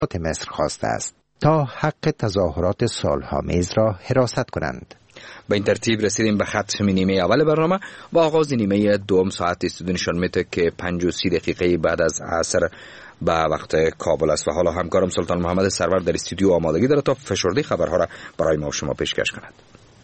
مصر خواسته است تا حق تظاهرات صلح‌آمیز را حراست کنند. به این ترتیب رسیدیم به ختم نیمه اول برنامه و آغاز نیمه دوم. ساعت استودیو نشان میده که 5:30 دقیقه بعد از عصر به وقت کابل است و حالا همکارم سلطان محمد سرور در استودیو آمادگی داره تا فشرده خبرها را برای ما و شما پیشکش کند.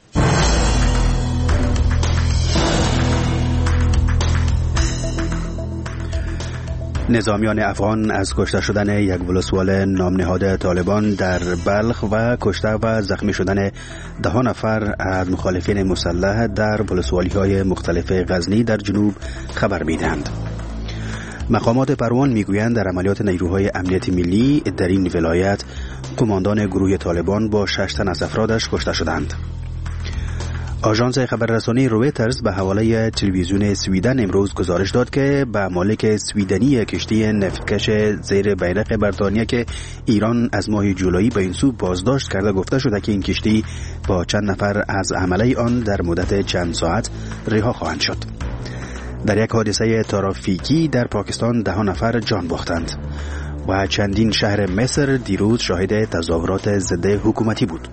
نظامیان افغان از کشته شدن یک ولسوال نامنهاد طالبان در بلخ و کشته و زخمی شدن 10 نفر از مخالفین مسلح در ولسوالی‌های مختلف غزنی در جنوب خبر می‌دهند. مقامات پروان میگویند در عملیات نیروهای امنیت ملی در این ولایت کماندان گروه طالبان با 6 تن از افرادش کشته شدند. آژانس خبررسانی رویترز به حواله تلویزیون سویدن امروز گزارش داد که به مالک سویدنی کشتی نفتکش زیر بیرق بریتانیا که ایران از ماه جولای به این سو بازداشت کرده گفته شده که این کشتی با چند نفر از عمله آن در مدت چند ساعت رها خواهند شد. در یک حادثه ترافیکی در پاکستان 10 نفر جان باختند و چندین شهر مصر دیروز شاهد تظاهرات ضد حکومتی بود.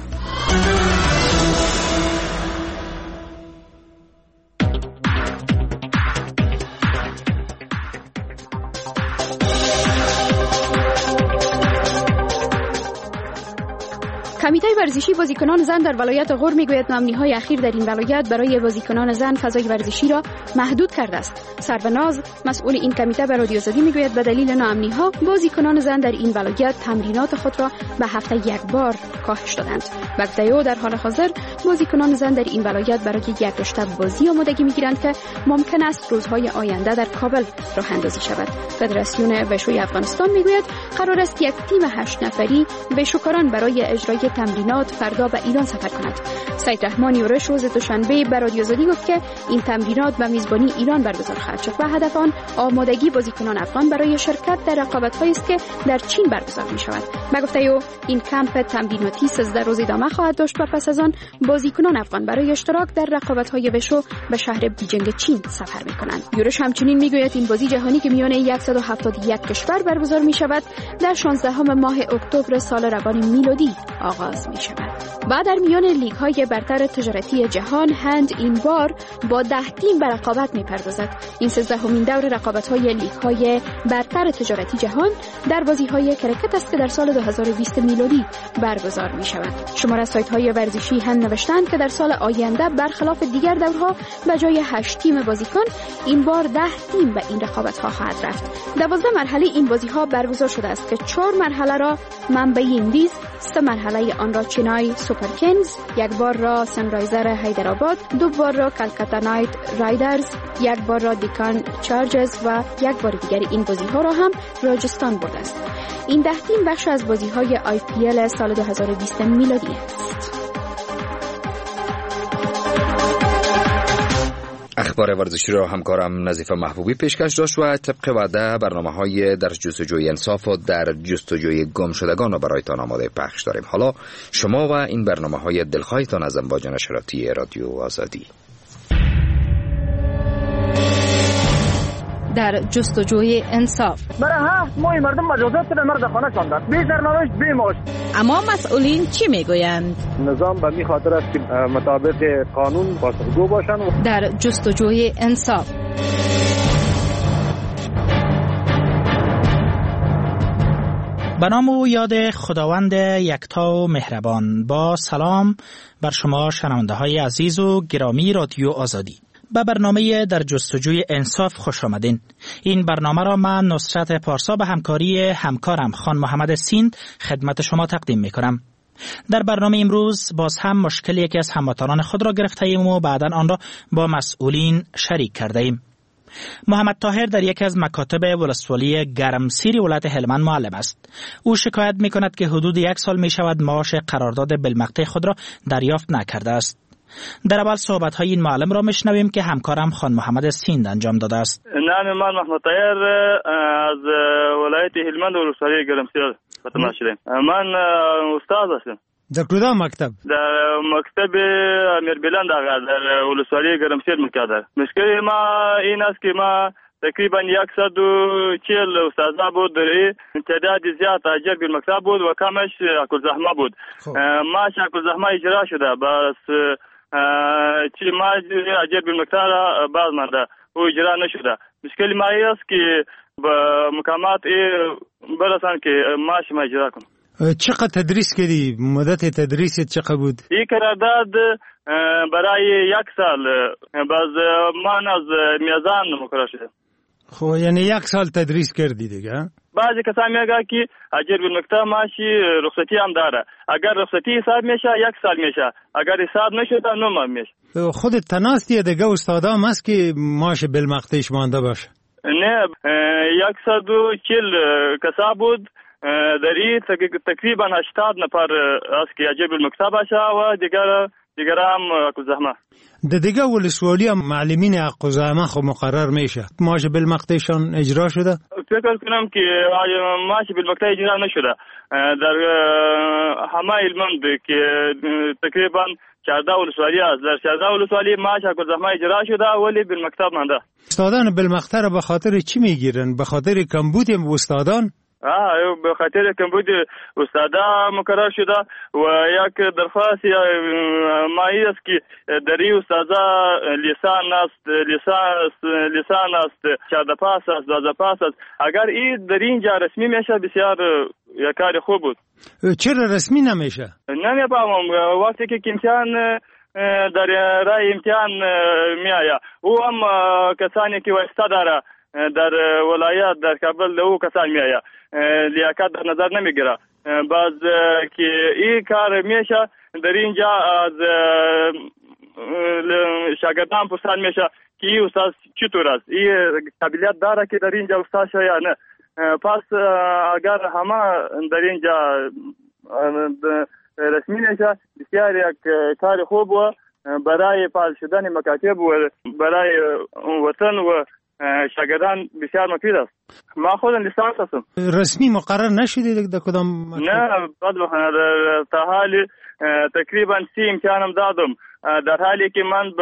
کمیته ورزشی بازیکنان زن در ولایت غور میگوید نامنی‌های اخیر در این ولایت برای بازیکنان زن فضای ورزشی را محدود کرده است. سربناز مسئول این کمیته به رادیو آزادی میگوید به دلیل ناامنی‌ها بازیکنان زن در این ولایت تمرینات خود را به هفته یک بار کاهش دادند. وقتی در حال حاضر بازیکنان زن در این ولایت برای یک رشته بازی آمادگی میگیرند که ممکن است روزهای آینده در کابل راه اندازی شود. فدراسیون وشوی افغانستان میگوید قرار است یک تیم 8 نفری وشوکاران برای اجرای تمرینات فردا به ایران سفر کند. سید رحمان یورش روز دوشنبه به رادیو آزادی گفت که این تمرینات به میزبانی ایران برگزار خواهد شد و هدف آن آمادگی بازیکنان افغان برای شرکت در رقابت‌هایی است که در چین برگزار می‌شود. به گفته او این کمپ تمریناتی 13 روز ادامه خواهد داشت و پس از آن بازیکنان افغان برای اشتراک در رقابت‌های وشو به شهر بیجینگ چین سفر می‌کنند. یورش همچنین می‌گوید این بازی جهانی که میان 171 کشور برگزار می‌شود در 16 ماه اکتبر سال روان میلادی آغاز می شود. بعد در میان لیگ های برتر تجارتی جهان هند این بار با 10 تیم به رقابت می پردازد. این 13مین دور رقابت های لیگ های برتر تجارتی جهان در بازی های کرکت است که در سال 2020 میلادی برگزار می شود. شماره سایت های ورزشی هند نوشتند که در سال آینده برخلاف دیگر دورها به جای 8 تیم بازیکن این بار 10 تیم به این رقابت ها خواهد رفت. 12 مرحله این بازی ها برگزار شده است که 4 مرحله را منبعی اندیز، 3 مرحله آن را چنای سوپر کینگز، 1 بار را سنرایزر حیدرآباد، 2 بار را کلکتا نایت رایدرز، 1 بار را دیکان چارجرز و 1 بار دیگر این بازی ها را هم راجستان برده است. این 10 تیم بخش از بازی های IPL سال 2020 میلادی است. اخبار ورزشی را همکارم نظیفه محبوبی پیشکش داشت و طبق وعده برنامه‌های در جستجوی انصاف و در جستجوی گمشدگان را برایتان آماده پخش داریم. حالا شما و این برنامه‌های دلخواهتان از امواج نشراتی رادیو آزادی. در جستجوی انصاف برای 7 ماه مردم مجازات شده مرد خانه شاندند، بی سرنوشت بی معاش. اما مسئولین چی میگویند؟ نظام به می خاطر است که مطابق قانون پاسخگو باشند. در جستجوی انصاف به نام و یاد خداوند یکتا و مهربان. با سلام بر شما شنونده های عزیز و گرامی رادیو آزادی. به برنامه در جستجوی انصاف خوش آمدین. این برنامه را من نصرت پارسا به همکاری همکارم خان محمد سیند خدمت شما تقدیم می کنم. در برنامه امروز باز هم مشکل یکی از هموطنان خود را گرفته ایم و بعداً آن را با مسئولین شریک کرده ایم. محمد طاهر در یکی از مکاتب ولسوالی گرمسیر ولایت هلمند معلم است. او شکایت می کند که حدود 1 سال می شود معاش قرارداد بالمقطع خود را دریافت نکرده است. در اول صحبت‌های این معلم را میشنویم که همکارم خان محمد سیند انجام داده است. نام من محمد طاهر از ولایت هلمند ولسوالی گرمسیر متماشلم. من استاد هستم. در کدام مکتب؟ در مکتب امیر بلند در ولسوالی گرمسیر میکردم. مشکل ما این است که ما تقریبا 140 استاد بود. تعداد زیاد اجر بالمکتب بود و کمش عقل‌زحمه بود. معاش عقل‌زحمه اجرا شده، بس چی ما اجر بالمکتب باز مانده و اجرا نشده. مشکل ما است که با مقامات برسان که معاش ما اجرا کنم. چقدر تدریس کردی؟ مدت تدریست چقدر بود؟ این قرارداد برای 1 سال باز من از میزان مقرر شده. خب یعنی 1 سال تدریس کردی دیگه؟ بعضی کسان میگه که اجر بالمکتب معاشی رخصتی هم داره. اگر رخصتی حساب میشه 1 سال میشه، اگر حساب نشده 9 ماه میشه. خودت تناستی دیگه استادا هم هست که معاش بالمقطعش مانده باشه؟ نه 140 کسا بود. داری تقریبا 80 نفر است که اجر بالمکتب باشه و دیگر هم عقل‌زحمه. دیگه ولسوالی هم معلمین عقل‌زحمه خب مقرر میشه. معاش بالمقطعشان اجرا شده؟ فکر کنم که معاش بالمقطع اجرا نشده. در همه علمند که تقریبا 14 ولسوالی است، در 14 ولسوالی معاش عقل‌زحمه اجرا شده ولی بالمکتب مانده. استادان بالمقطع به خاطر چی میگیرن؟ به خاطر کمبود استادان؟ به خاطر کمبود استادا مقرر شده و یک درخواست ما است که دری استادا لیسان است 14 پاس است 12 پاس است. اگر این در اینجا رسمی میشه بسیار یک کار خوب بود. چرا رسمی نمیشه؟ نمیفهمم. وقتی که امتحان در رای امتحان میآید او هم کسانی که واسطه داره در ولایت در کابل او کسان میآید لیاقت در نظر نمیگیره. باز که این کار میشه در اینجا از شاگردان پرسان میشه که این استاد چطور است، این قابلیت داره که در اینجا استاد شه یا نه. پس اگر همه در اینجا رسمی نشه بسیار یک کار خوب و برای فعال شدن مکاتب و برای وطن و شاگردان بسیار مفید است. ما خود لیسانس هستم. رسمی مقرر نشده در کدام مکتب؟ نه تا حالی تقریبا 30 امتحانم دادم، در حالی که من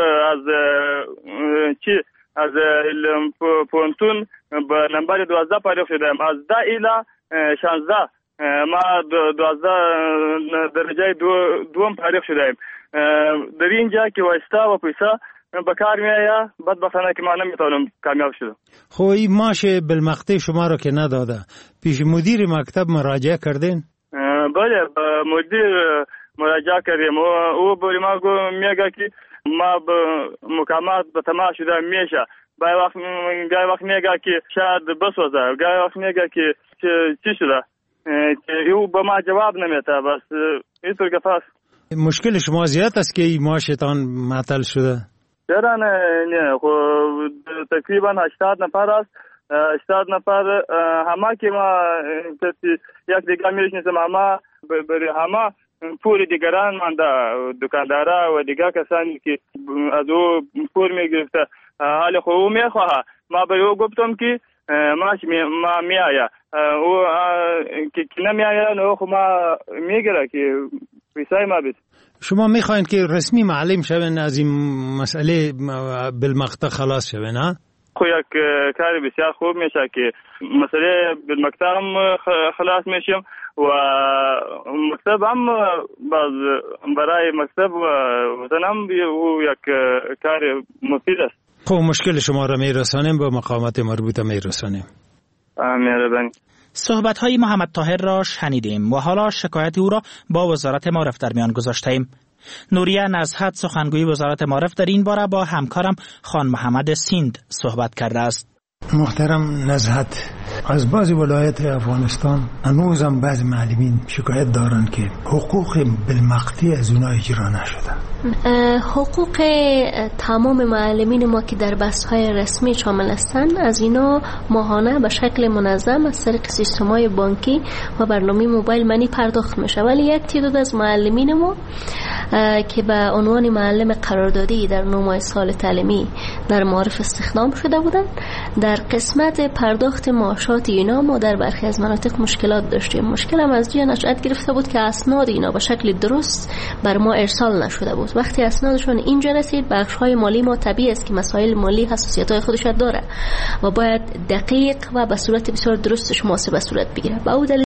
از پونتون به نمبر 12 پرداخت شدم. از 10 الی 16 ما 12 درجه دوم پرداخت شدم. در اینجا که واسطه و پیسه بکار میآید بدبختانه که ما نمیتونم کامیاب شدم. خب این معاش بالمقطع شما رو که نداده پیش مدیر مکتب مراجعه کردین؟ بله مدیر مراجعه کردیم. او برای ما میگه که ما مقامات به تمام شده میشه. گاهی وقت میگه که شاید بسوزه، گاهی وقت میگه که چی شده او به ما جواب نمیده. بس اینطور که پس مشکل شما زیاد است که این معاشتان معطل شده؟ چرا نه خب تقریبا 80 نفر است. 80 نفر همه که ما یک دیگه میشناسم، همه برای همه پول دیگران مانده، دکاندارا و دیگه کسانی که از او پول میگرفته. حالا خب او میخواه ما به او گفتم که ما میآید او که نمیآید نه خب ما میگره که پیسای ما بید. شما میخواین که رسمی معلم شوین از این مسئله بالمقطع خلاص شوین ها؟ خب یک کار بسیار خوب میشه که مسئله بالمقطع هم خلاص میشیم و مکتب هم برای مکتب و وطن هم یک کار مفید است. خب مشکل شما را میرسانیم به مقامات مربوطه میرسانیم. مهربانی. صحبت‌های محمد طاهر را شنیدیم و حالا شکایت او را با وزارت معارف در میان گذاشتیم. نوریه نزهت سخنگوی وزارت معارف در این باره با همکارم خان محمد سیند صحبت کرده است. محترم نزهت، از بعضی ولایت افغانستان هنوزم بعضی معلمین شکایت دارن که حقوق بالمقطع از اونها اجرا نشده. حقوق تمام معلمین ما که در بست‌های رسمی شامل هستند از اینا ماهانه به شکل منظم از طریق سیستم‌های بانکی و برنامه موبایل منی پرداخت میشه، ولی یک تعداد از معلمین ما که به عنوان معلم قراردادی در 9 ماه سال تعلیمی در معارف استخدام شده بودند. در قسمت پرداخت معاشات اینا ما در برخی از مناطق مشکلات داشتیم. مشکل هم از جای نشأت گرفته بود که اسناد اینا به شکل درست بر ما ارسال نشده بود. وقتی اسنادشون اینجا رسید، بخش‌های مالی ما طبیعی است که مسائل مالی حساسیت‌های خودش داره و باید دقیق و به صورت بسیار درستش محاسبه صورت بگیره. به